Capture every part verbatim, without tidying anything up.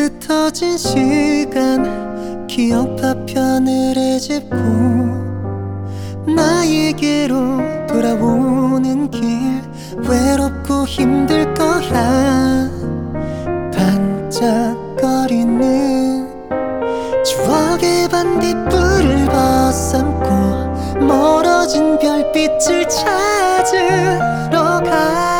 흩어진 시간 기억 파편을 헤집고 나에게로 돌아오는 길 외롭고 힘들 거야. 반짝거리는 추억의 반딧불을 벗삼고 멀어진 별빛을 찾으러 가.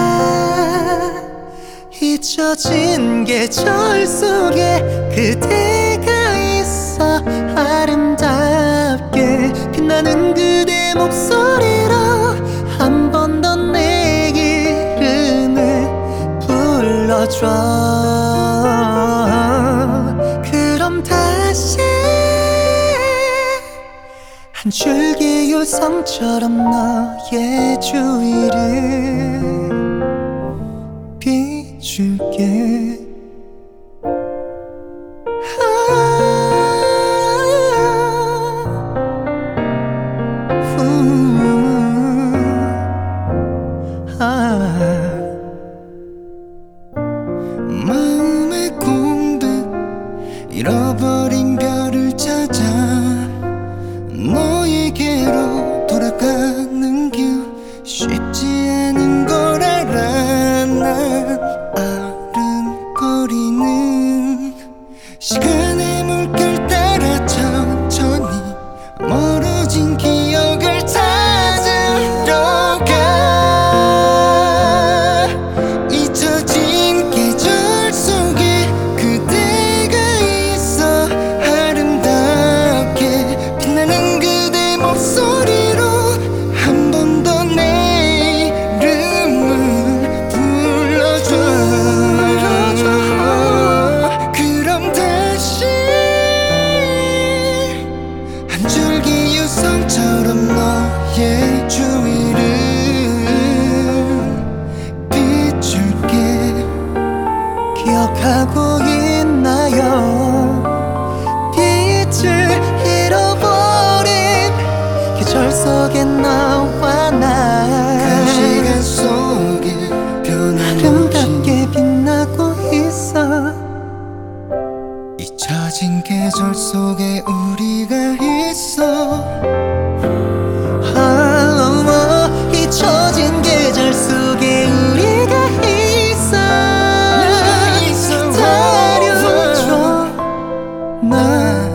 잊혀진 계절 속에 그대가 있어 아름답게 빛나는 그대 목소리로 한 번 더 내 이름을 불러줘. 그럼 다시 한 줄기 유성처럼 너의 주위를 비출게. 마음의 공백 잃어버린 별을 찾아 너에게로 돌아가는 길 쉽지 않은 걸 알아. 난 아른거리는 시간의 물결 따라 천천히 멀어진 기억을 찾으러 가. 잊혀진 계절 속에 그대가 있어 아름답게 빛나는 그대 목소리로 한 번 더 내 이름을 불러줘. 그럼 다시 한 줄기 유성처럼 너의 주위를 비출게. 기억하고 있나요? 빛을 잃어버린 계절 속에 너와 나 그 시간 속에 아름답게 변함없이 빛나고 있어. 잊혀진 계절 속에 우리가 있어. 아, 잊혀진 계절 속에 우리가 있어. 기다려줘. 나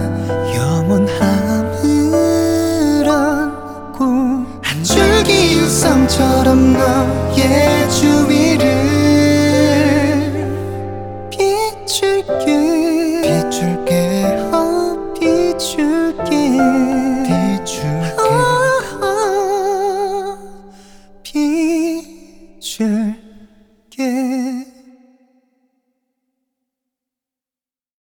영원함을 안고 한 줄기 유성처럼 너의 주위를 비출게.